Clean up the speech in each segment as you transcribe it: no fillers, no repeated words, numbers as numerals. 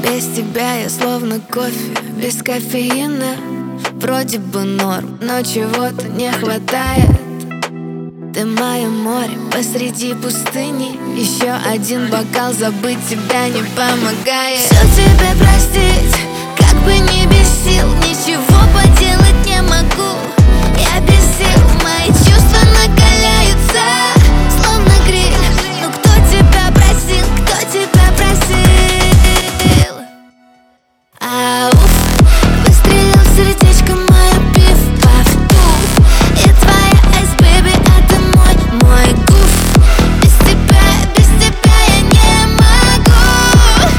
Без тебя я словно кофе, без кофеина. Вроде бы норм, но чего-то не хватает. Ты мое море посреди пустыни. Еще один бокал, забыть тебя не помогает. Все тебе простить, как бы ни бесил, ничего поделать не могу. Я без сил, мои чувства накаляются, словно гриль. Ну кто тебя просил, кто тебя просил? Ауф, выстрелил в сердечко мое, пиф-паф-пуф. Я твоя айс, бэби, а ты мой гуф. Без тебя я не могу.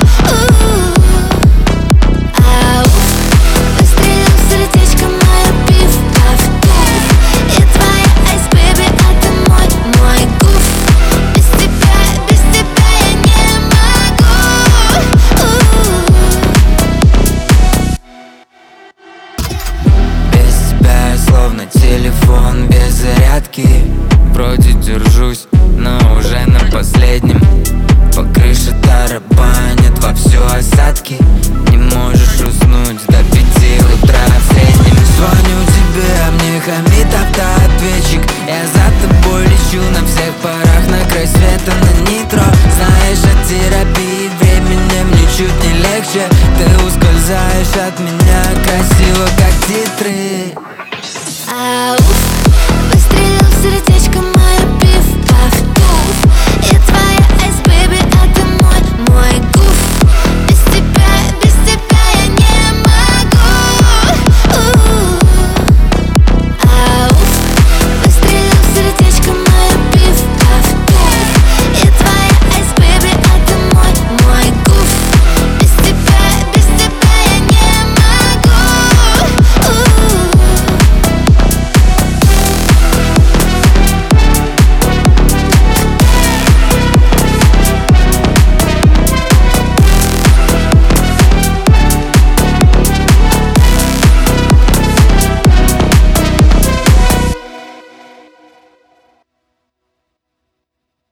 Ауф, выстрелил в сердечко мое, пиф-паф-пуф. Я твоя айс, бэби, а ты мой гуф. Без тебя я не могу. Без тебя я словно телефон без зарядки. Вроде держусь, но уже на последнем. По крыше тарабанят вовсю осадки. Не можешь уснуть до 5 утра в среднем. Звоню тебе, а мне хамит автоответчик. Я за тобой лечу на всех парах, на край света на нитро. Знаешь, от терапии временем ничуть не легче. Ты ускользаешь от меня красиво, как титры. Ауф, выстрелил в сердечко